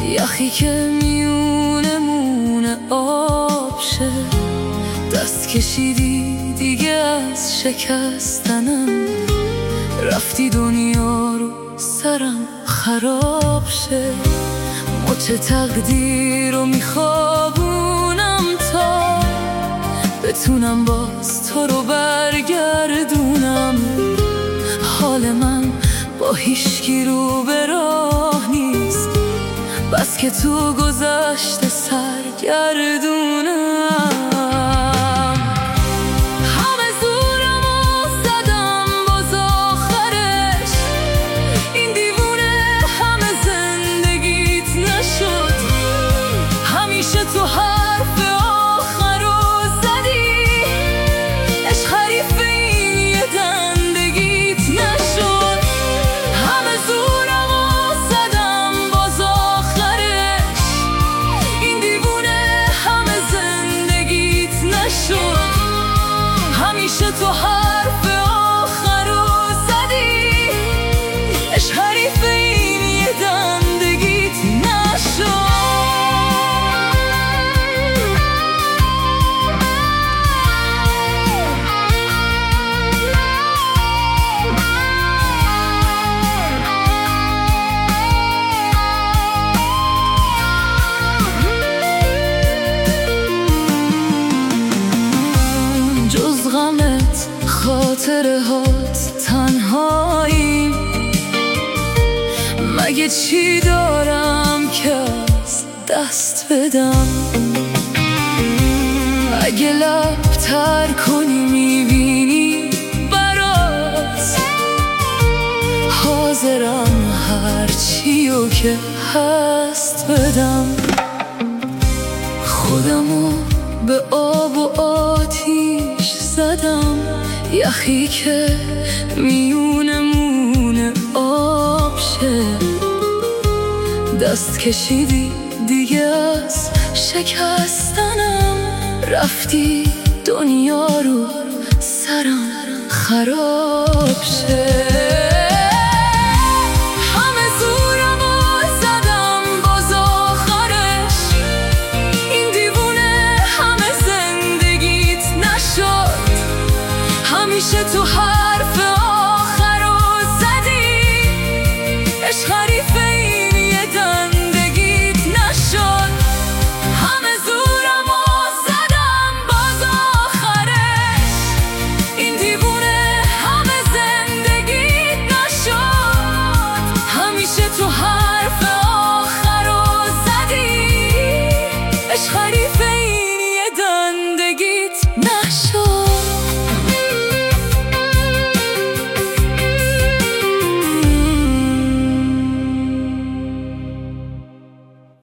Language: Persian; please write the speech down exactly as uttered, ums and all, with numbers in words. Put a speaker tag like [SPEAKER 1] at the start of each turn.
[SPEAKER 1] یخی که میونمونه آب شه. دست کشیدی دیگه از شکستنم، رفتی دنیا رو سرم خراب شه. مچ تقدیر رو میخوابونم تا بتونم باز تو رو برگردونم. حال من با هیچکی رو به راه نیست، بس که تو گذشته سرگردونم. همه زورمو زدم باز آخرش، این دیوونه همه زندگیت نشد. همیشه تو حرف آخرو زدی، عشق حریف این یه دندگیت نشد. همه زورمو زدم باز آخرش، این دیوونه همه زندگیت نشد. همیشه تو حرف آخرو زدی، عشق حریف این یه دندگیت نشد. جز غمت خاطره هات تنهایی، مگه چی دارم که از دست بدم؟ اگه لب تر کنی میبینی برات، حاضرم هرچیو که هست بدم. خودمو به آب و آتیش زدم، یخی که میونمونه آب شه. دست کشیدی دیگه از شکستنم، رفتی دنیا رو سرم خراب شه. همیشه تو حرف آخرو زدی، عشق حریف این یه دندگیت نشد. همه زورمو زدم باز آخرش، این دیوونه همه زندگیت نشد. همیشه تو حرف